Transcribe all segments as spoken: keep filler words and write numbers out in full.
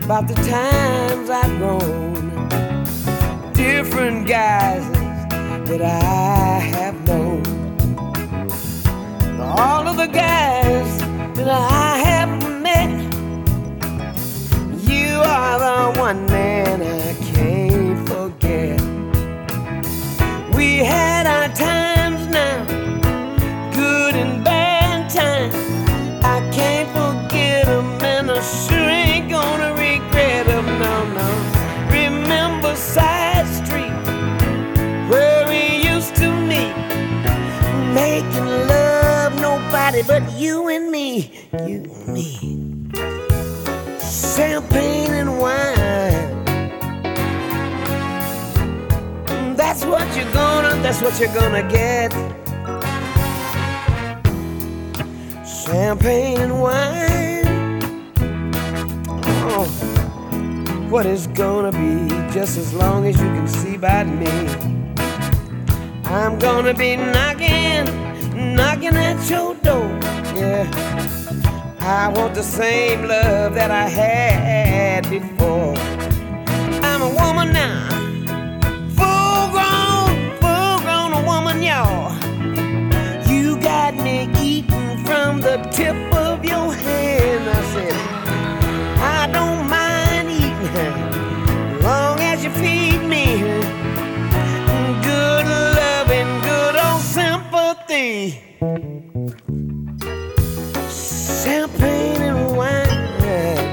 about the times I've grown, different guises that I have known. All of the guys that I have met, you are the one man I can't forget. We had our times now, good and bad times. I can't forget them, and I sure ain't gonna regret them, no, no. Remember Side Street, where we used to meet, making love, nobody but you and me, you and me. Champagne and wine, that's what you're gonna, that's what you're gonna get. Champagne and wine, oh, what is gonna be, just as long as you can see by me. I'm gonna be knocking, knocking at your door, yeah. I want the same love that I had before. I'm a woman now, full grown, full grown woman, y'all. You got me eating from the tip of your hand. I said, I don't mind eating, long as you feed me good love and good old sympathy. Champagne and wine,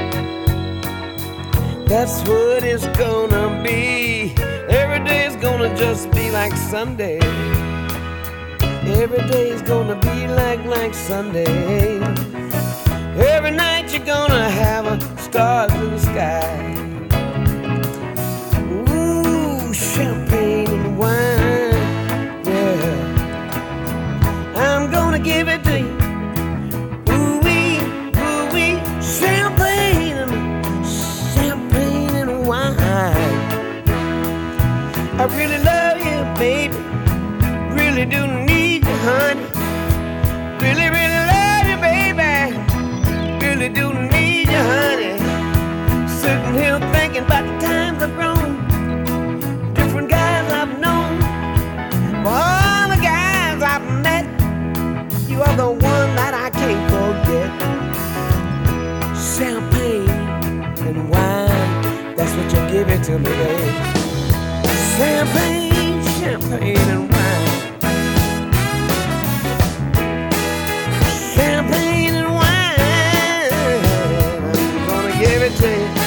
that's what it's gonna be. Every day's gonna just be like Sunday. Every day's gonna be like, like Sunday. Every night you're gonna have a stars in the sky. Ooh, champagne and wine, yeah. I'm gonna give it to you. Ooh wee, ooh wee, champagne and champagne and wine. I really love you, baby. Really do need you, honey. Really, really love you, baby. Really do need you, honey. Sitting here thinking about the times I've grown, different guys I've known, for all the guys I've met, you are the one that I can't forget. Champagne and wine, that's what you give it to me, baby. Champagne, champagne and wine. Champagne and wine, I'm gonna give it to you.